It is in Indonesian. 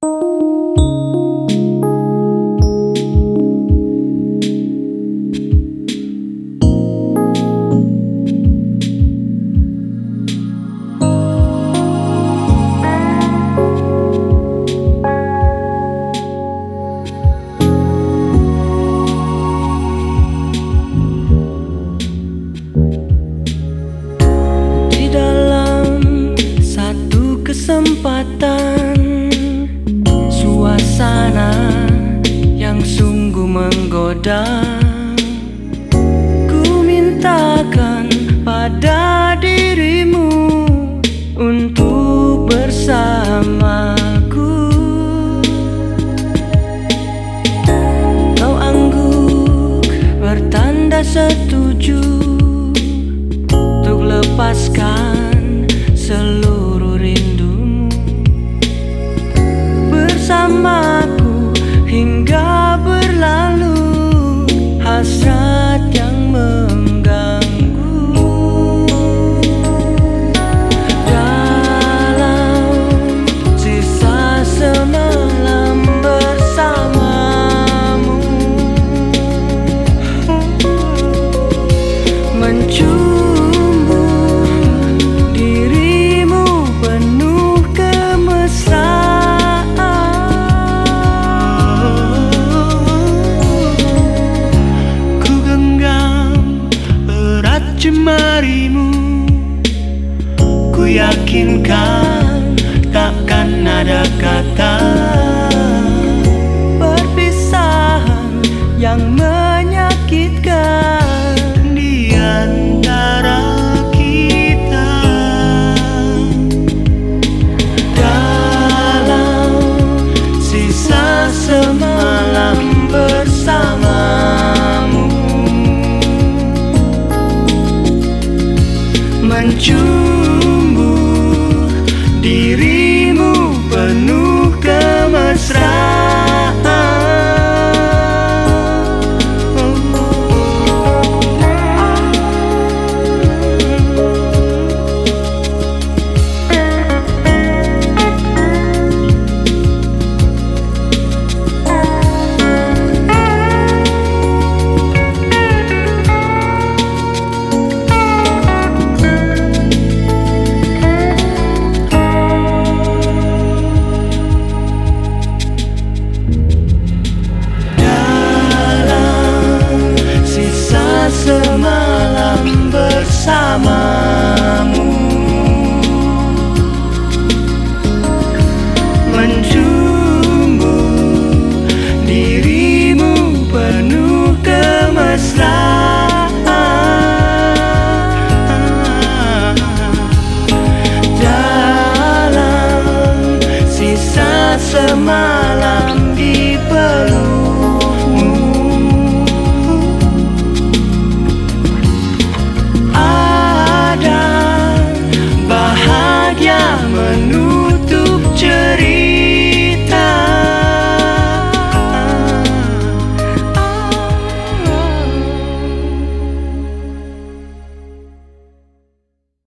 Kesempatan, suasana yang sungguh menggoda, ku mintakan pada dirimu untuk bersamaku. Kau angguk bertanda setuju untuk lepaskan seluruh rindumu bersamaku hingga berlalu hasrat yang mengganggu. Dalam sisa semalam bersamamu, mencumbu dirimu penuh kemesraan. Jemarimu, ku yakinkan takkan ada kata perpisahan yang menyakitkan di antara kita. Dalam sisa semalam bersamamu, mencumbu dirimu penuh kemesraan. Semalam bersamamu, mencumbu dirimu penuh kemesraan. Dalam sisa semalam